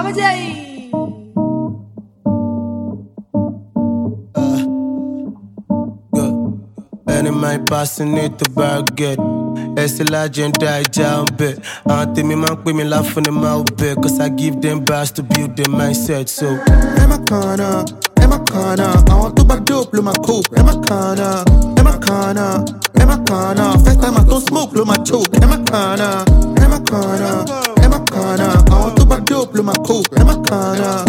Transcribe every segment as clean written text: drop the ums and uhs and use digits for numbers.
Enemy passing it to baguette. It's a legendary jump it. Auntie me man put me laugh on the mouth bit. Cause I give them bars to build their mindset. So Emma Kana, I want to buy dope, blow my coke. Emma Kana, first time I don't smoke, blow my choke. Emma Kana, I want to buy dope, blow my coke. Emma Kana,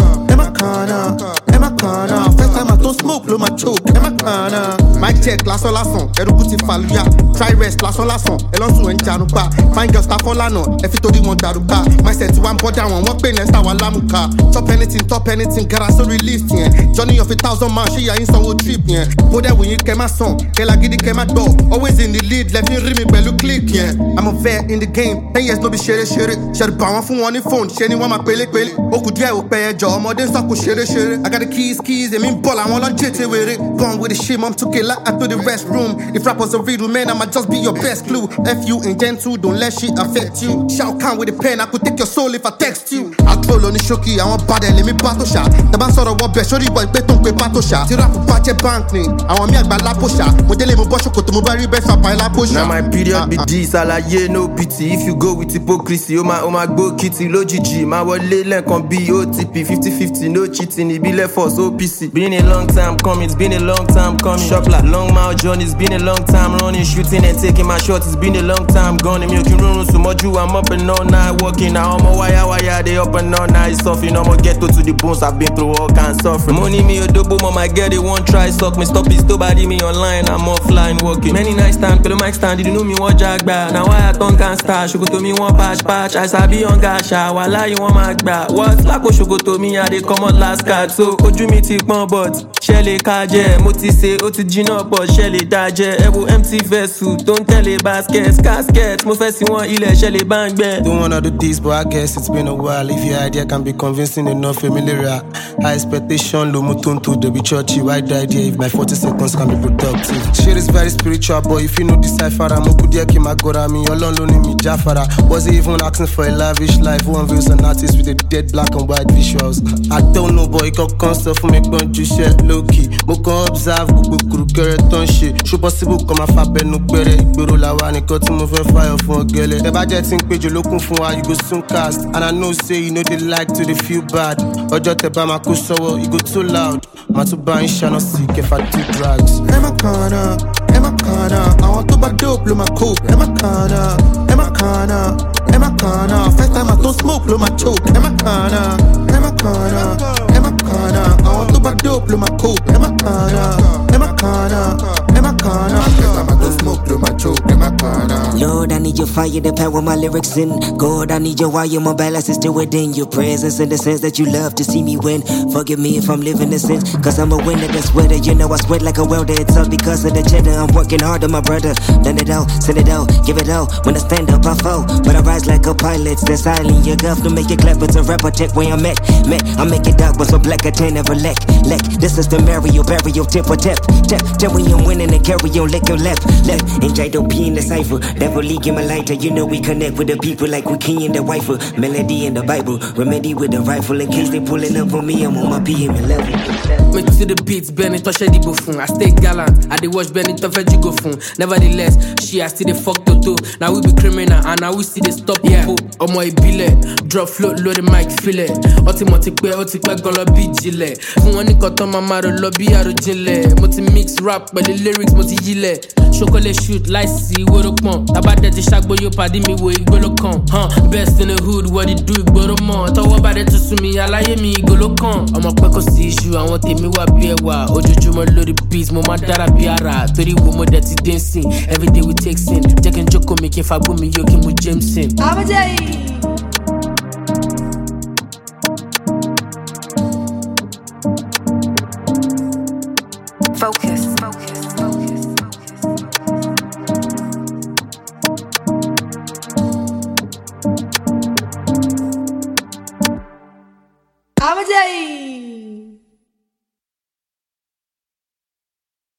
first time I don't smoke, blow my choke. Emma Kana. My check, lasso, erukuti faluya. Try rest, lasso, elonsu enjarupa. Fine girl, staff olano, if it only want daruka. My set one border one pay next hour lamuka. Top anything, gara so relief, yeah. Johnny of 1,000 man, she ya in some trip, yeah. Go there when you came my song, Kela Gidi came my door. Always in the lead, let me ring me bellu click, yeah. I'm a vet in the game, 10 years no be share. Share power from one phone, share anyone my pele. Oku dia o pay job, more than sako share. I got the keys, they mean ball, I want to jet with it. Gone with the shit, mom took it like to the restroom. If rappers are real, man, I'ma just be your best clue. F you in gentle, don't let shit affect you. Shout count with the pen, I could take your soul if I text you. I troll on the shoki, I want bad, let me battle shot. The man sort of what best, shorty boy, beton pay battle shot. The rap patch a bank name, I want me a bad lapo shot. Modele mo bosho koto mo bari best up by lapo shot. Now my period be this, alaye no pity. If you go with hypocrisy, oh my go kitty, low GG. My wallet link on BOTP, 50-50, no cheating, it be left for OPC. Been a long time coming, it's been a long time coming. Shop like long mile journey, it's been a long time running. Shooting and taking my shots, it's been a long time gone. I'm making run so much, I'm up and all night walking. Now I'm a wire, they up and all night suffering. I'm gonna get to the bones, I've been through all kinds of suffering. Money me a double, mom, I get it, one try, suck me, stop it, still body me online, I'm offline walking. Many nights time, put the mic stand, didn't know me one jack back. Now I don't can start, she go to me one patch, I sabi on gasha, while I want my back. What, like she go to me, I they come out last card, so could you me take my butt? Shelly kaje, moti say, oti jino, but Shelly daje, ebu empty vessel, don't tell it baskets, caskets, mo fesi one ile, Shelly bang bang. Don't wanna do this, but I guess it's been a while. If your idea can be convincing enough, familiar. High expectation, low mutuntu, they be churchy, why the idea if my 40 seconds can be productive? Shit is very spiritual, but if you know decipher, I'm a good yaki magora, me alone loaning me Jafara. Was he even asking for a lavish life? Who unveils an artist with a dead black and white visuals? I don't know, but it got constant for me, going to share low key. Mo can observe, go kere ton shit. Show possible come a fabe no pere. Igboro la wa ni got mo fe fire fun ogele. The budget think page lokun fun wa, you go soon cast. And I know say you know they like to they feel bad. Ojo te ba ma ko sowo, you go too loud. Ma to buy shall not sick if I do drugs. Emma Kana, I want to buy dope, blow my coke. Emma Kana, first time I don't smoke, blow my choke. Emma Kana, I want to buy dope, blow my coke. Emma Kana, first time I don't smoke, blow my choke. Emma Kana. Lord, I need your fire to power my lyrics in. God, I need your wire, my balance is still within your presence. In the sense that you love to see me win. Forgive me if I'm living in sin, cause I'm a winner that's wetter. You know I sweat like a welder, it's all because of the cheddar. I'm working hard on my brother. Done it all, send it all, give it all. When I stand up, I fall, but I rise like a pilot. Stand silent, your guff to make it clap. It's a rapper, check where I'm at. I make it dark, but so black I can't ever lack. This is the Mario, burial, tip or tap. When I'm winning and carry on, lick your left. Ain't J don't pee in the cipher. Devil league in my lighter, you know we connect with the people like we key in the wifer. Melody in the Bible, remedy with the rifle. In case they pulling up on me, I'm on my PM level. Me to the beats, Benny touch the buffoon. I stay gallant, I dey watch Benny touch the go phone. Nevertheless, she I still the fuck toto. Now we be criminal and now we see the stop people. Omo ibile, drop float, load the mic, feel it. Otimoti pe gonna be jile. Fun won ni koton mama ro lobby arojinle. Mo ti mix rap but the lyrics mo ti yile. Chocolate shoot, lights see wo ro pon. Taba de ti sagbo yo padi mi wo igbolo kan. Best in the hood, what it do igboro mo. Towo ba de to su mi alaye mi igolo kan. Omo pe ko si issue àwọn tèmi wà bí ẹwà. Ojoojúmọ́ lórí beats mo ma dára bí ara. Torí wo mo de ti dancing. Every day we take sin. Jẹ́ kí n jókòó mi kí n fagbó mi yó kí n mu Jameson.